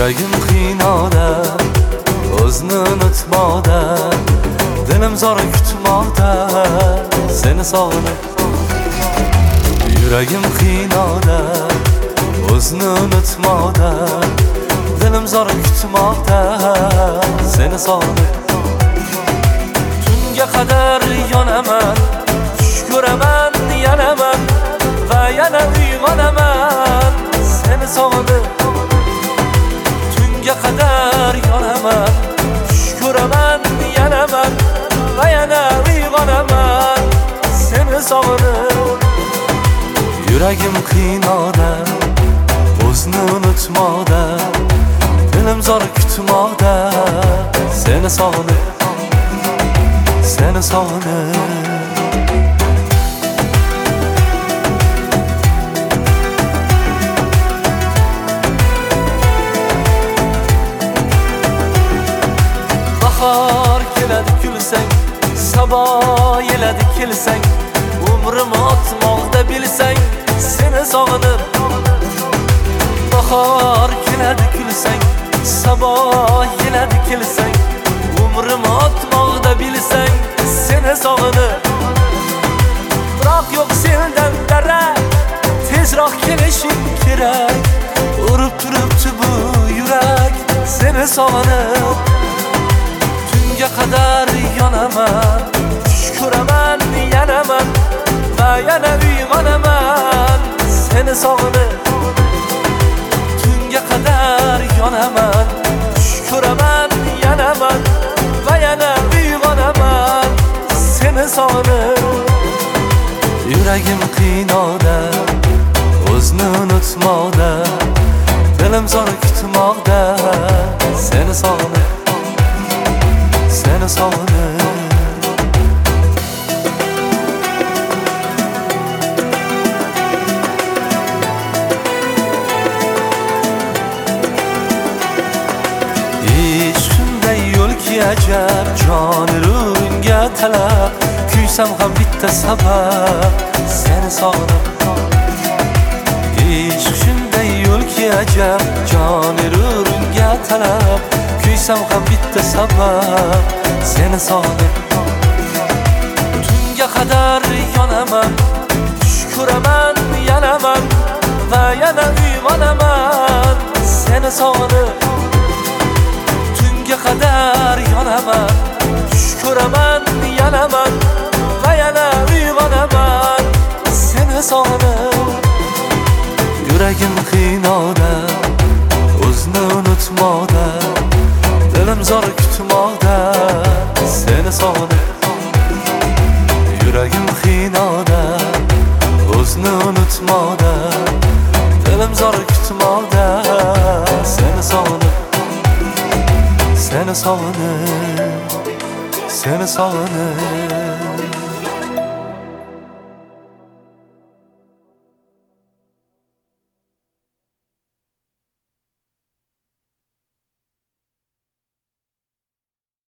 Yuragim qiynoqda, o'zni unutmoqda, dilim zor kutmoqda, seni sog'inib. Yuragim qiynoqda, o'zni unutmoqda, dilim zor kutmoqda, seni sog'inib. Tunga qadar yonaman, tush ko'raman, yanaman va yana uyg'onaman, seni sog'inib. Tunga qadar yonaman, tush ko'raman, yanaman va yana uyg'onaman, seni sog'inib. Yuragim qiynoqda, o'zni unutmoqda, dilim zor kutmoqda, seni sog'inib, seni sog'inib. Bahor keladi kulsang, sabo yeladi kelsang, umrim o'tmoqda bilsang, seni sog'inib. Bahor keladi kulsang, sabo yeladi kelsang, umrim o'tmoqda bilsang, seni sog'inib. Biroq yo'q sendan darak, tezroq kelishing kerak. Urib turibdi bu yurak, seni sog'inib. Tunga qadar yonaman, tush ko'raman, yanaman va yana uyg'onaman, seni sog'inib. Tunga qadar yonaman, tush ko'raman, yanaman va yana uyg'onaman, seni sog'inib. Yuragim qiynoqda, o'zni unutmoqda, dilim zor kutmoqda, seni sog'inib, seni sog'inib. Ajab joni runga talab, kuysam ham bitta sabab, seni sog'inib. Ishq shunday yo'lki ajab, joni runga talab, kuysam ham bitta sabab, seni sog'inib. Tunga qadar yonaman, tush ko'raman, yanaman va yana uyg'onaman, seni sog'inib. Tunga qadar yonaman, tush ko'raman, yanaman va yana uyg'onaman, seni sog'inib. Yuragim qiynoqda, o'zni unutmoqda, dilim zor kutmoqda, seni sog'inib. Yuragim qiynoqda, o'zni unutmoqda, dilim zor kutmoqda, seni sog'inib, seni sog'inib, seni sog'inib.